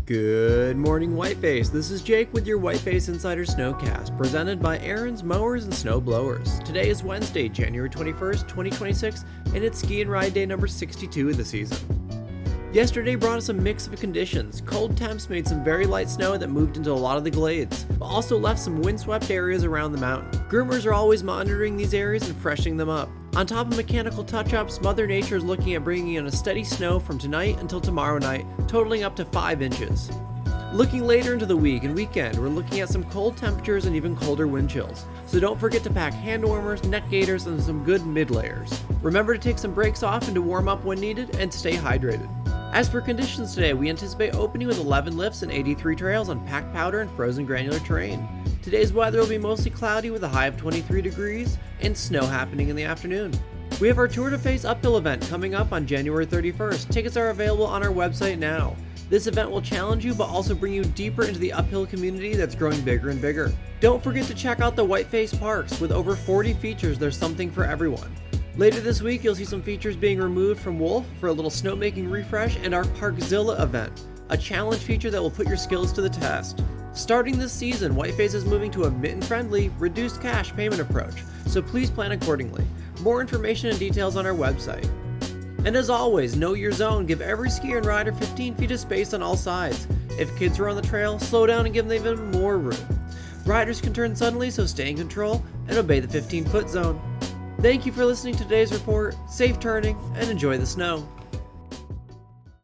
Good morning, Whiteface. This is Jake with your Whiteface Insider Snowcast, presented by Aaron's Mowers and Snow Blowers. Today is Wednesday, January 21st, 2026, and it's ski and ride day number 62 of the season. Yesterday brought us a mix of conditions. Cold temps made some very light snow that moved into a lot of the glades, but also left some windswept areas around the mountain. Groomers are always monitoring these areas and freshening them up. On top of mechanical touch-ups, Mother Nature is looking at bringing in a steady snow from tonight until tomorrow night, totaling up to 5 inches. Looking later into the week and weekend, we're looking at some cold temperatures and even colder wind chills. So don't forget to pack hand warmers, neck gaiters, and some good mid-layers. Remember to take some breaks off and to warm up when needed and to stay hydrated. As for conditions today, we anticipate opening with 11 lifts and 83 trails on packed powder and frozen granular terrain. Today's weather will be mostly cloudy with a high of 23 degrees and snow happening in the afternoon. We have our Tour de Face uphill event coming up on January 31st. Tickets are available on our website now. This event will challenge you but also bring you deeper into the uphill community that's growing bigger and bigger. Don't forget to check out the Whiteface Parks. With over 40 features, there's something for everyone. Later this week, you'll see some features being removed from Wolf for a little snowmaking refresh and our Parkzilla event, a challenge feature that will put your skills to the test. Starting this season, Whiteface is moving to a mitten-friendly, reduced cash payment approach, so please plan accordingly. More information and details on our website. And as always, know your zone. Give every skier and rider 15 feet of space on all sides. If kids are on the trail, slow down and give them even more room. Riders can turn suddenly, so stay in control and obey the 15-foot zone. Thank you for listening to today's report. Safe turning and enjoy the snow.